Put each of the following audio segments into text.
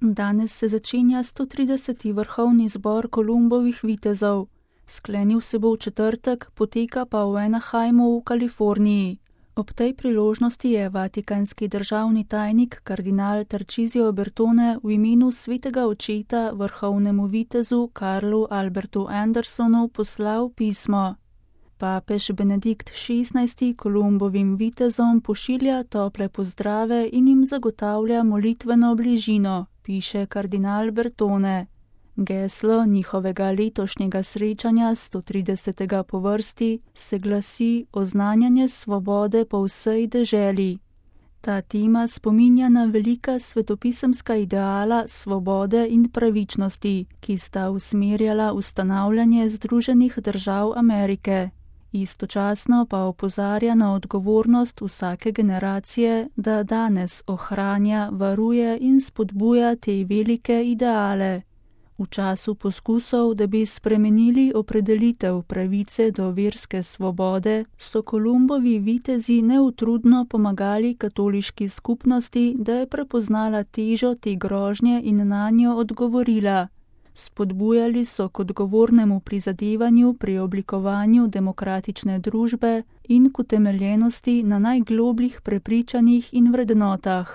Danes se začenja 130. vrhovni zbor Kolumbovih vitezov. Sklenil se bo v četrtek, poteka pa v Anaheimu v Kaliforniji. Ob tej priložnosti je vatikanski državni tajnik kardinal Tarcisio Bertone v imenu svetega očeta vrhovnemu vitezu Karlu Albertu Andersonu poslal pismo. Papež Benedikt XVI. Kolumbovim vitezom pošilja tople pozdrave in jim zagotavlja molitveno bližino, piše kardinal Bertone. Geslo njihovega letošnjega srečanja 130. po vrsti se glasi oznanjanje svobode po vsej deželi. Ta tema spominja na velika svetopisemska ideala svobode in pravičnosti, ki sta usmerjala ustanavljanje Združenih držav Amerike. Istočasno pa opozarja na odgovornost vsake generacije, da danes ohranja, varuje in spodbuja te velike ideale. V času poskusov, da bi spremenili opredelitev pravice do verske svobode, so Kolumbovi vitezi neutrudno pomagali katoliški skupnosti, da je prepoznala težo te grožnje in nanjo odgovorila. Spodbujali so k odgovornemu prizadevanju pri oblikovanju demokratične družbe in k utemeljenosti na najglobljih prepričanjih in vrednotah.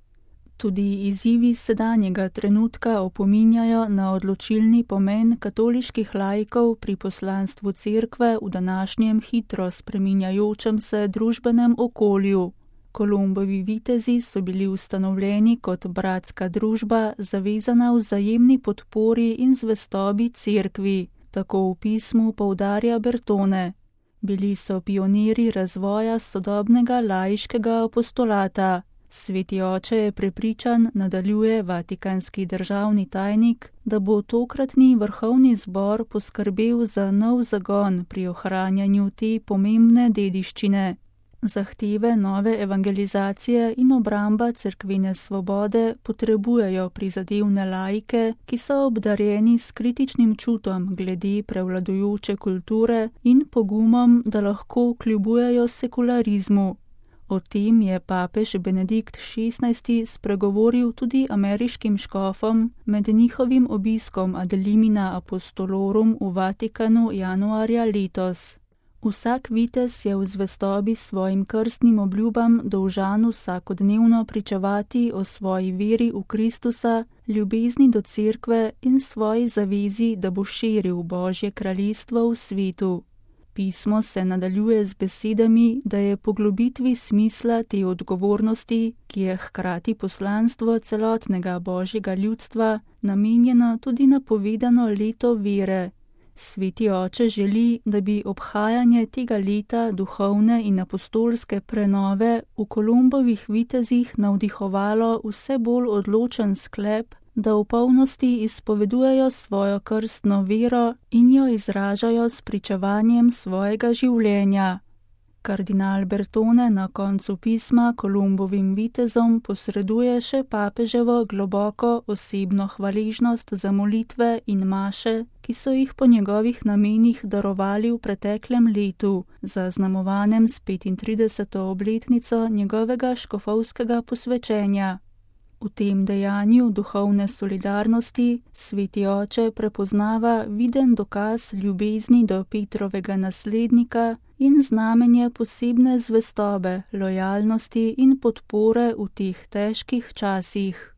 Tudi izzivi sedanjega trenutka opominjajo na odločilni pomen katoliških laikov pri poslanstvu cerkve v današnjem hitro spreminjajočem se družbenem okolju. Kolumbovi vitezi so bili ustanovljeni kot bratska družba, zavezana vzajemni podpori in zvestobi cerkvi, tako v pismu poudarja Bertone. Bili so pionirji razvoja sodobnega laiškega apostolata. Sveti oče je prepričan, nadaljuje vatikanski državni tajnik, da bo tokratni vrhovni zbor poskrbel za nov zagon pri ohranjanju te pomembne dediščine. Zahteve nove evangelizacije in obramba cerkvene svobode potrebujejo prizadevne laike, ki so obdarjeni s kritičnim čutom glede prevladujoče kulture in pogumom, da lahko kljubujejo sekularizmu. O tem je papež Benedikt XVI. Spregovoril tudi ameriškim škofom med njihovim obiskom ad limina apostolorum v Vatikanu januarja letos. Vsak vitez je v zvestobi svojim krstnim obljubam dolžan vsakodnevno pričevati o svoji veri v Kristusa, ljubezni do cerkve in svoji zavezi, da bo širil Božje kraljestvo v svetu. Pismo se nadaljuje z besedami, da je poglobitvi smisla te odgovornosti, ki je hkrati poslanstvo celotnega Božjega ljudstva, namenjeno tudi napovedano leto vere. Sveti oče želi, da bi obhajanje tega leta duhovne in apostolske prenove v Kolumbovih vitezih navdihovalo vse bolj odločen sklep, da v polnosti izpovedujejo svojo krstno vero in jo izražajo s pričevanjem svojega življenja. Kardinal Bertone na koncu pisma Kolumbovim vitezom posreduje še papeževo globoko osebno hvaležnost za molitve in maše, ki so jih po njegovih namenih darovali v preteklem letu, zaznamovanem s 35. obletnico njegovega škofovskega posvečenja. V tem dejanju duhovne solidarnosti sveti oče prepoznava viden dokaz ljubezni do Petrovega naslednika in znamenje posebne zvestobe, lojalnosti in podpore v teh težkih časih.